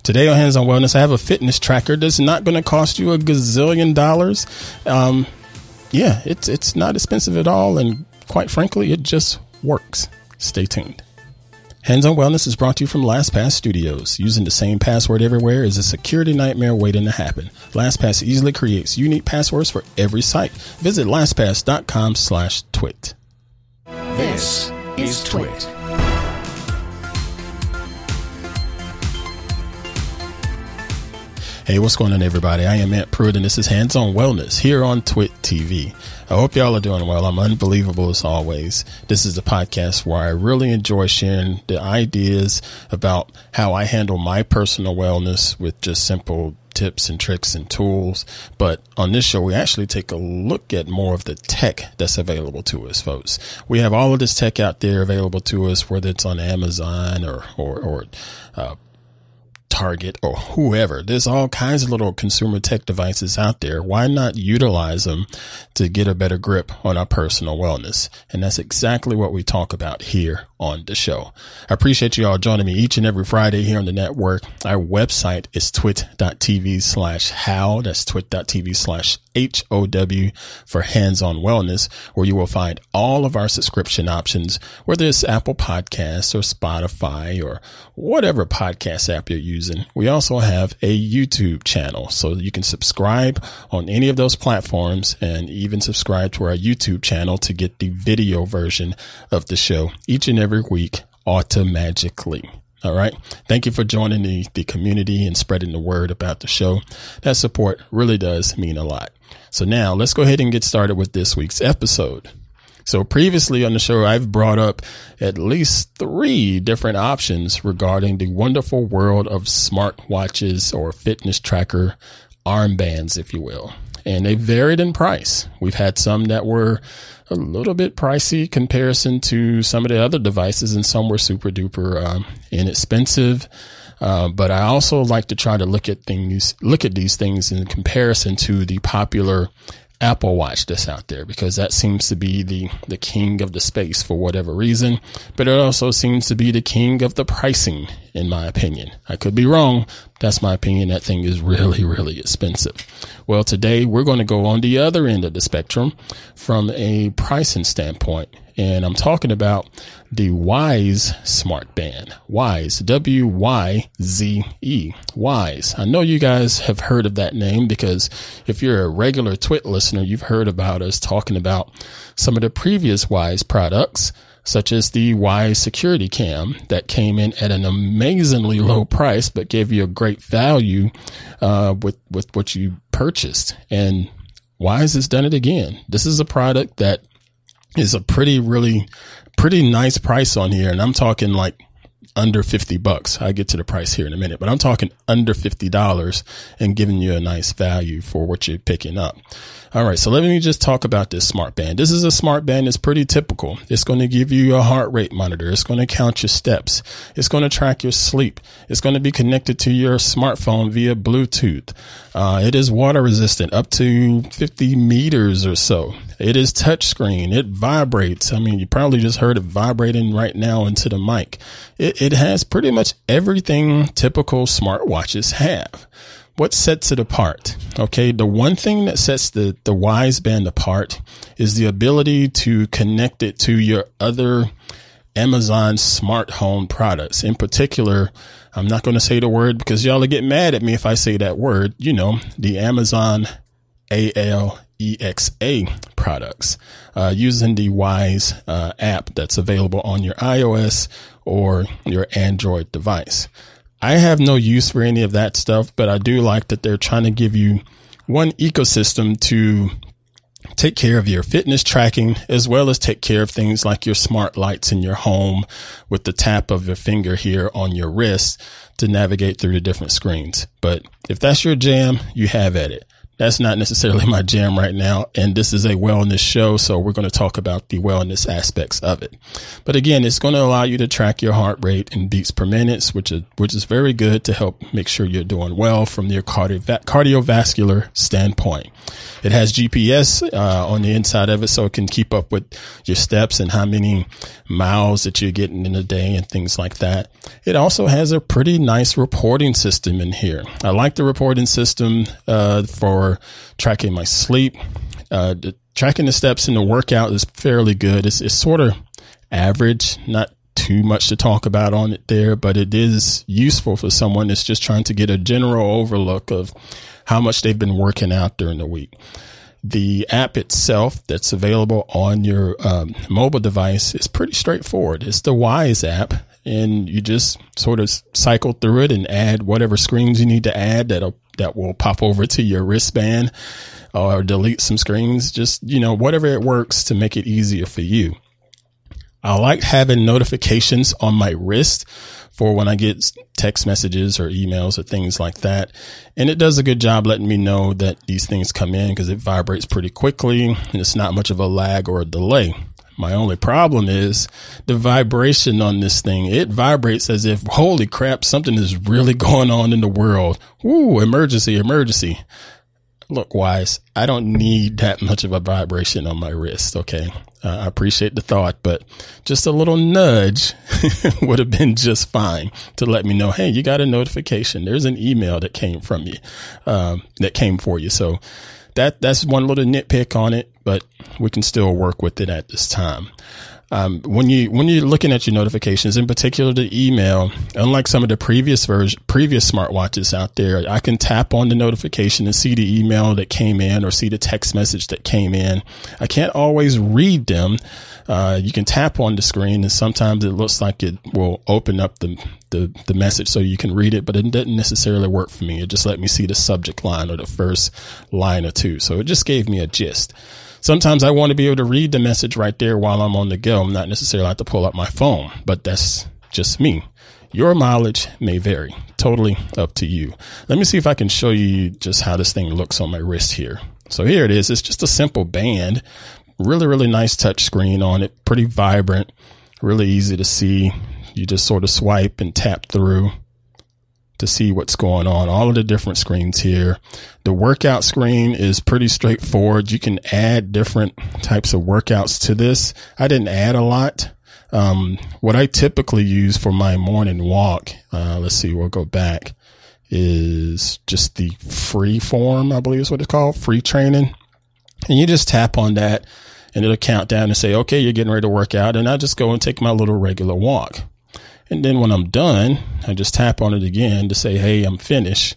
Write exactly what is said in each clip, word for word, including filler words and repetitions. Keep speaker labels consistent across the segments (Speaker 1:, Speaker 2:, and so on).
Speaker 1: Today on Hands on Wellness, I have a fitness tracker that's not going to cost you a gazillion dollars. Um, yeah, it's it's not expensive at all, and quite frankly, it just works. Stay tuned. Hands on Wellness is brought to you from LastPass Studios. Using the same password everywhere is a security nightmare waiting to happen. LastPass easily creates unique passwords for every site. Visit LastPass.com slash twit.
Speaker 2: This is Twit.
Speaker 1: Hey, what's going on, everybody? I am Matt Pruitt, and this is Hands on Wellness here on Twit T V. I hope y'all are doing well. I'm unbelievable as always. This is the podcast where I really enjoy sharing the ideas about how I handle my personal wellness with just simple tips and tricks and tools. But on this show, we actually take a look at more of the tech that's available to us, folks. We have all of this tech out there available to us, whether it's on Amazon or, or, or, uh, Target or whoever. There's all kinds of little consumer tech devices out there. Why not utilize them to get a better grip on our personal wellness? And that's exactly what we talk about here on the show. I appreciate you all joining me each and every Friday here on the network. Our website is twit.tv slash how. That's twit.tv slash H O W for Hands on Wellness, where you will find all of our subscription options, whether it's Apple Podcasts or Spotify or whatever podcast app you're using. We also have a YouTube channel, so you can subscribe on any of those platforms and even subscribe to our YouTube channel to get the video version of the show each and every week automatically. All right. Thank you for joining the, the community and spreading the word about the show. That support really does mean a lot. So now let's go ahead and get started with this week's episode. So previously on the show, I've brought up at least three different options regarding the wonderful world of smartwatches or fitness tracker armbands, if you will. And they varied in price. We've had some that were a little bit pricey comparison to some of the other devices, and some were super duper um, inexpensive. Uh, but I also like to try to look at things, look at these things in comparison to the popular Apple Watch that's out there, because that seems to be the, the king of the space for whatever reason. But it also seems to be the king of the pricing, in my opinion. I could be wrong. That's my opinion. That thing is really, really expensive. Well, today we're going to go on the other end of the spectrum from a pricing standpoint. And I'm talking about the Wyze Smart Band. Wyze, W Y Z E, Wyze. I know you guys have heard of that name, because if you're a regular Twit listener, you've heard about us talking about some of the previous Wyze products, such as the Wyze Security Cam that came in at an amazingly low price, but gave you a great value uh, with, with what you purchased. And Wyze has done it again. This is a product that is a pretty, really pretty nice price on here. And I'm talking like under fifty bucks. I'll get to the price here in a minute, but I'm talking under fifty dollars and giving you a nice value for what you're picking up. All right. So let me just talk about this smart band. This is a smart band that's pretty typical. It's going to give you a heart rate monitor. It's going to count your steps. It's going to track your sleep. It's going to be connected to your smartphone via Bluetooth. Uh, it is water resistant up to fifty meters or so. It is touchscreen. It vibrates. I mean, you probably just heard it vibrating right now into the mic. It, it has pretty much everything typical smartwatches have. What sets it apart? Okay. The one thing that sets the, the Wyze Band apart is the ability to connect it to your other Amazon smart home products. In particular, I'm not going to say the word because y'all will get mad at me if I say that word. You know, the Amazon Alexa products, uh, using the Wyze uh, app that's available on your iOS or your Android device. I have no use for any of that stuff, but I do like that they're trying to give you one ecosystem to take care of your fitness tracking, as well as take care of things like your smart lights in your home with the tap of your finger here on your wrist to navigate through the different screens. But if that's your jam, you have at it. That's not necessarily my jam right now. And this is a wellness show, so we're going to talk about the wellness aspects of it. But again, it's going to allow you to track your heart rate in beats per minute, which is, which is very good to help make sure you're doing well from your cardio- cardiovascular standpoint. It has G P S uh, on the inside of it, so it can keep up with your steps and how many miles that you're getting in a day and things like that. It also has a pretty nice reporting system in here. I like the reporting system uh, for tracking my sleep. Uh, the, tracking the steps in the workout is fairly good. It's, it's sort of average, not too much to talk about on it there, but it is useful for someone that's just trying to get a general overlook of how much they've been working out during the week. The app itself that's available on your um, mobile device is pretty straightforward. It's the Wise app, and you just sort of cycle through it and add whatever screens you need to add that'll, that will pop over to your wristband, or delete some screens. Just, you know, whatever it works to make it easier for you. I like having notifications on my wrist for when I get text messages or emails or things like that. And it does a good job letting me know that these things come in because it vibrates pretty quickly and it's not much of a lag or a delay. My only problem is the vibration on this thing. It vibrates as if, holy crap, something is really going on in the world. Woo, emergency, emergency. Look, Wise, I don't need that much of a vibration on my wrist. Okay. Uh, I appreciate the thought, but just a little nudge would have been just fine to let me know, hey, you got a notification. There's an email that came from you, um, that came for you. So that, that's one little nitpick on it, but we can still work with it at this time. Um, when you, when you're looking at your notifications, in particular the email, unlike some of the previous version, previous smartwatches out there, I can tap on the notification and see the email that came in or see the text message that came in. I can't always read them. Uh, you can tap on the screen and sometimes it looks like it will open up the, the, the message so you can read it, but it didn't necessarily work for me. It just let me see the subject line or the first line or two. So it just gave me a gist. Sometimes I want to be able to read the message right there while I'm on the go. I'm not necessarily have to pull up my phone, but that's just me. Your mileage may vary. Totally up to you. Let me see if I can show you just how this thing looks on my wrist here. So here it is. It's just a simple band. Really, really nice touch screen on it. Pretty vibrant. Really easy to see. You just sort of swipe and tap through to see what's going on. All of the different screens here. The workout screen is pretty straightforward. You can add different types of workouts to this. I didn't add a lot. Um, what I typically use for my morning walk, uh, let's see, we'll go back, is just the free form, I believe is what it's called, free training. And you just tap on that and it'll count down and say, okay, you're getting ready to work out. And I just go and take my little regular walk. And then when I'm done, I just tap on it again to say, hey, I'm finished.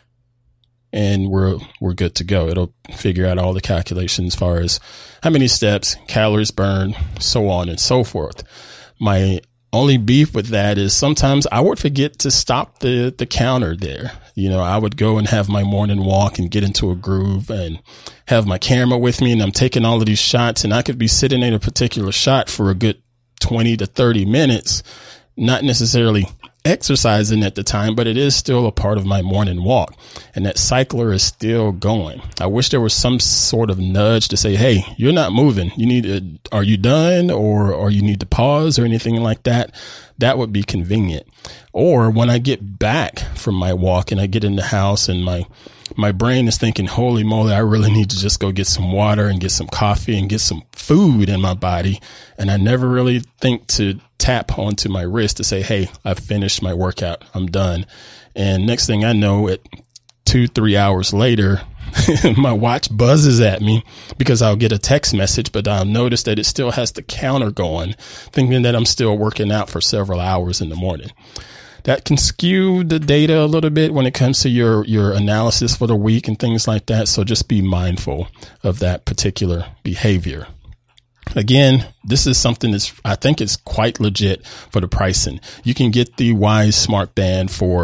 Speaker 1: And we're, we're good to go. It'll figure out all the calculations as far as how many steps, calories burned, so on and so forth. My only beef with that is sometimes I would forget to stop the, the counter there. You know, I would go and have my morning walk and get into a groove and have my camera with me. And I'm taking all of these shots and I could be sitting in a particular shot for a good twenty to thirty minutes. Not necessarily exercising at the time, but it is still a part of my morning walk. And that cycler is still going. I wish there was some sort of nudge to say, hey, you're not moving. You need to, are you done or, or you need to pause or anything like that? That would be convenient. Or when I get back from my walk and I get in the house and my, my brain is thinking, holy moly, I really need to just go get some water and get some coffee and get some food in my body. And I never really think to tap onto my wrist to say, hey, I've finished my workout. I'm done. And next thing I know, at two, three hours later, my watch buzzes at me because I'll get a text message, but I'll notice that it still has the counter going, thinking that I'm still working out for several hours in the morning. That can skew the data a little bit when it comes to your, your analysis for the week and things like that. So just be mindful of that particular behavior. Again, this is something that's, I think it's quite legit for the pricing. You can get the Wise Smart Band for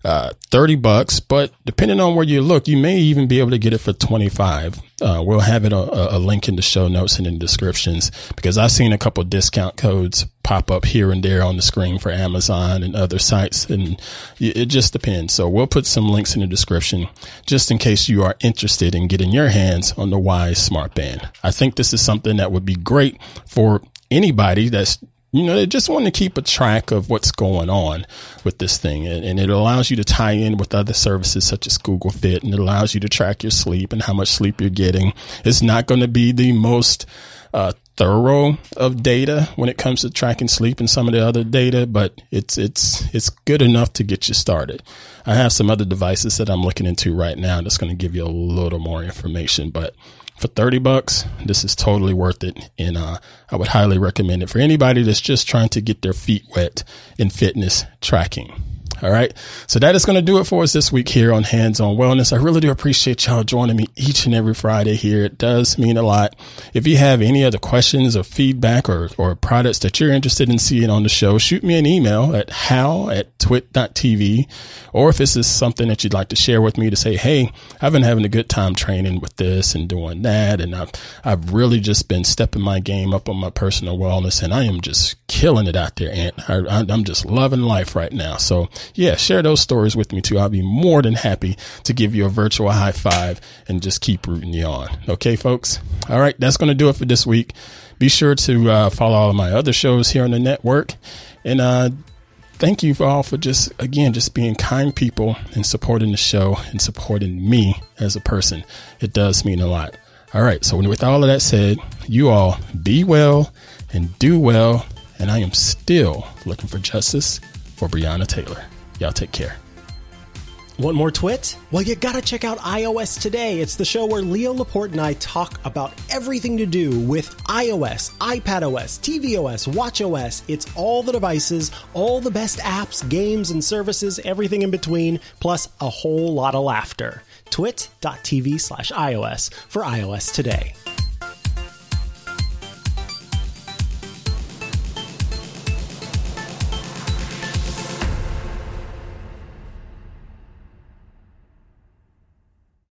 Speaker 1: uh, thirty bucks, but depending on where you look, you may even be able to get it for twenty-five. Uh, we'll have it a, a link in the show notes and in the descriptions, because I've seen a couple discount codes pop up here and there on the screen for Amazon and other sites, and it just depends. So we'll put some links in the description just in case you are interested in getting your hands on the Wyze Smart Band. I think this is something that would be great for anybody that's, you know, they just want to keep a track of what's going on with this thing. And, and it allows you to tie in with other services such as Google Fit, and it allows you to track your sleep and how much sleep you're getting. It's not going to be the most uh, thorough of data when it comes to tracking sleep and some of the other data, but it's, it's, it's good enough to get you started. I have some other devices that I'm looking into right now that's going to give you a little more information, but for thirty bucks, this is totally worth it. And, uh, I would highly recommend it for anybody that's just trying to get their feet wet in fitness tracking. All right. So that is going to do it for us this week here on Hands on Wellness. I really do appreciate y'all joining me each and every Friday here. It does mean a lot. If you have any other questions or feedback or, or products that you're interested in seeing on the show, shoot me an email at how at twit dot t v. Or if this is something that you'd like to share with me to say, hey, I've been having a good time training with this and doing that, and I've, I've really just been stepping my game up on my personal wellness, and I am just killing it out there, Ant. I, I, I'm just loving life right now. So yeah, share those stories with me too. I'll be more than happy to give you a virtual high five and just keep rooting you on. Okay, folks. All right. That's going to do it for this week. Be sure to uh, follow all of my other shows here on the network. And uh, thank you for all for just, again, just being kind people and supporting the show and supporting me as a person. It does mean a lot. All right. So with all of that said, you all be well and do well. And I am still looking for justice for Breonna Taylor. Y'all take care.
Speaker 3: Want more twit? Well, you gotta check out iOS Today. It's the show where Leo Laporte and I talk about everything to do with iOS, iPadOS, tvOS, watchOS. It's all the devices, all the best apps, games, and services, everything in between, plus a whole lot of laughter. twit dot t v slash iOS for iOS Today.